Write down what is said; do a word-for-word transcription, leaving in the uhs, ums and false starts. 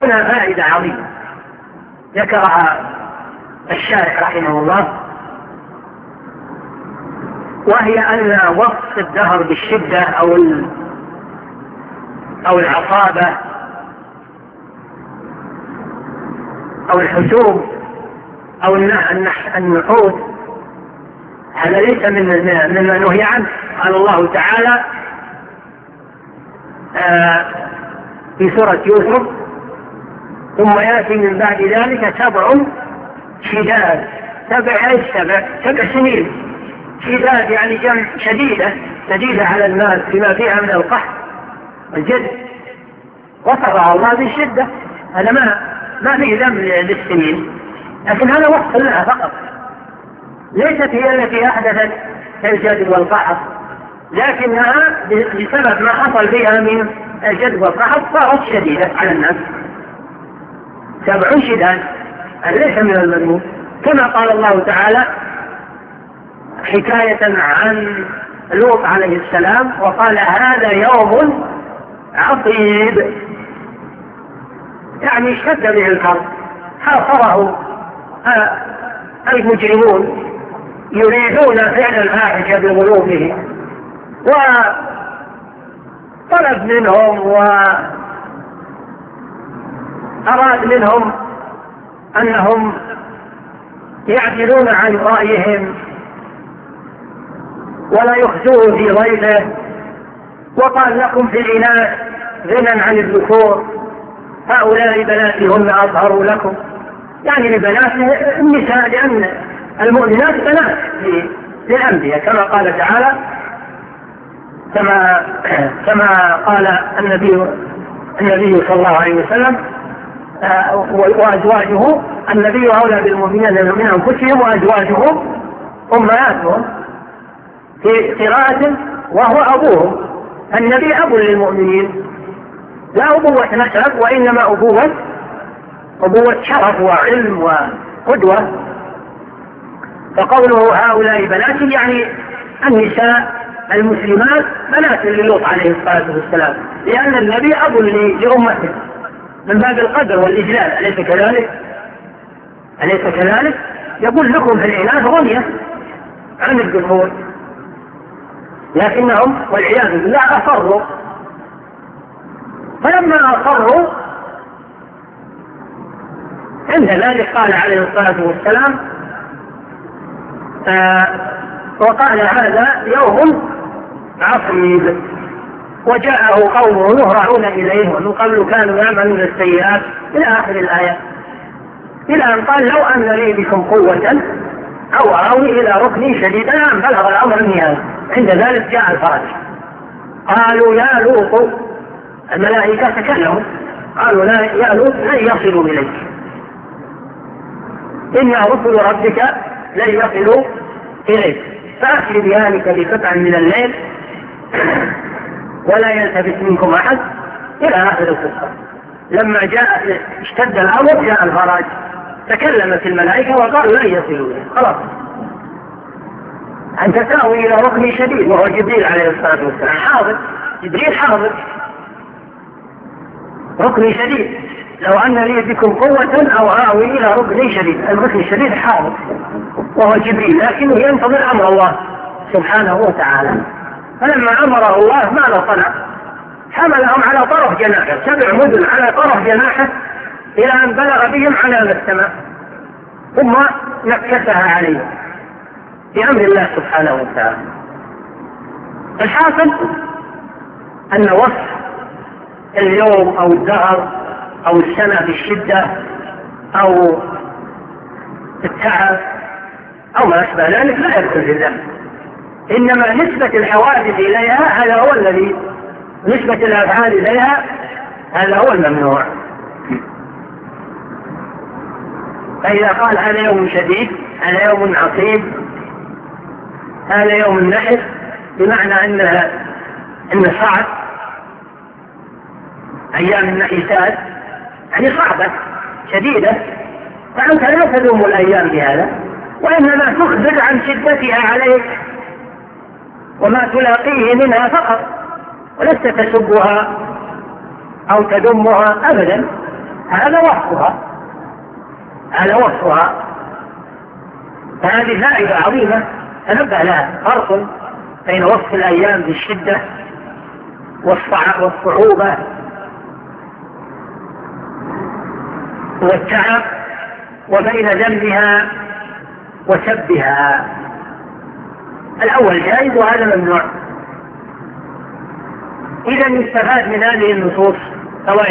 هنا فائدة عظيمة ذكرها الشارح رحمه الله، وهي أن وصف الدهر بالشدة أو أو العصابة أو الحسوب أو النحوس هذا ليس من ما نهي عنه. قال الله تعالى في سورة يوسف: ثم يأتي من بعد ذلك سبع شداد. سبع ايش؟ سبع سبع سنين. شداد يعني جمع شديدة، شديدة على الناس بما فيها من القحط والجد، وصفها الله بالشدة. هذا ما ما فيه ذنب للسنين، لكن هذا وصف لها فقط، ليست هي التي أحدثت الجد والقحط، لكنها بسبب ما حصل فيها من الجد والقحط صارت شديدة على الناس. سبع شداد ليس من المذموم، كما قال الله تعالى حكاية عن لوط عليه السلام: وقال هذا يوم عصيب، يعني اشتد به الحر، حاصره المجرمون يريدون فعل الفاحشة بقلوبهم، وطلب منهم وأراد منهم أنهم يعدلون عن رأيهم ولا يخزوه في ضيفه، وقال لكم في الإناث غنى عن الذكور، هؤلاء بناتي هن أطهر لكم، يعني لبنات النساء، لأن المؤمنات بنات للأنبياء، كما قال تعالى، كما كما قال النبي النبي صلى الله عليه وسلم: وأزواجه النبي أولى بالمؤمنين من أنفسهم وأزواجهم أمهاتهم، في قراءة وهو أبوهم. النبي أب للمؤمنين، لا أبوة نسب، وإنما أبوة أبوة شرف وعلم وقدوة. فقوله هؤلاء بنات يعني النساء المسلمات بنات للوط عليه الصلاة والسلام، لأن النبي أب لأمته من باب القدر والإجلال، أليس كذلك؟ أليس كذلك؟ يقول لكم في الإناث غنية عن الذكور، لكنهم والعياذ بالله أصروا. فلما أصروا عند ذلك قال عليه الصلاة والسلام: آه وقال هذا يوم عصيب، وجاءه قومه يهرعون إليه ومن قبل كانوا يعملون السيئات إلى آخر الآية، إلى أن قال: لو أن لي بكم قوة أو أوي إلى ركن شديد. الآن بلغ الأمر النهاية، عند ذلك جاء الفرج. قالوا يا لوط، الملائكة تكلموا، قالوا لا يا لوط لن يصلوا إليك، إن رسل ربك لن يصلوا إليك، فأسر بأهلك بقطع من الليل ولا يلتفت منكم أحد، إلى آخر القصة. لما جاء اشتد الأمر جاء الفرج، تكلمت الملائكة وقالوا لن يصلوا إليك، خلاص أنت تأوي إلى ركن شديد، وهو جبريل عليه الصلاة والسلام حاضر، جبريل حاضر، ركن شديد. لو أن لي بكم قوة أو آوي إلى ركن شديد، الركن الشديد حاضر وهو جبريل، لكنه ينتظر أمر الله سبحانه وتعالى. فلما أمره الله ماذا صنع؟ حملهم على طرف جناحه، سبع مدن على طرف جناحه، إلى أن بلغ بهم عنان السماء، ثم نكسها عليه بأمر الله سبحانه وتعالى. الحاصل أن وصف اليوم أو الدهر أو السنة بالشدة أو التعب أو ما أشبه ذلك لا يدخل في ذلك، إنما نسبة الحوادث إليها هذا هو الذي، نسبة الأفعال إليها هذا هو الممنوع. فإذا قال هذا يوم شديد، هذا يوم عصيب، هذا يوم النحر، بمعنى أنها أن صعب، أيام النحسات يعني صعبة شديدة، فأنت لا تلوم الأيام بهذا، وإنما تخبر عن شدتها عليك وما تلاقيه منها فقط، ولست تسبها أو تذمها أبدا، هذا وصفها هذا وصفها فهذه فائدة عظيمة تنبه لها. فرق بين وصف الأيام بالشدة والصعوبة والتعب وبين ذمها وسبها. الأول جائز وهذا ممنوع. إذا يستفاد من هذه النصوص فوائد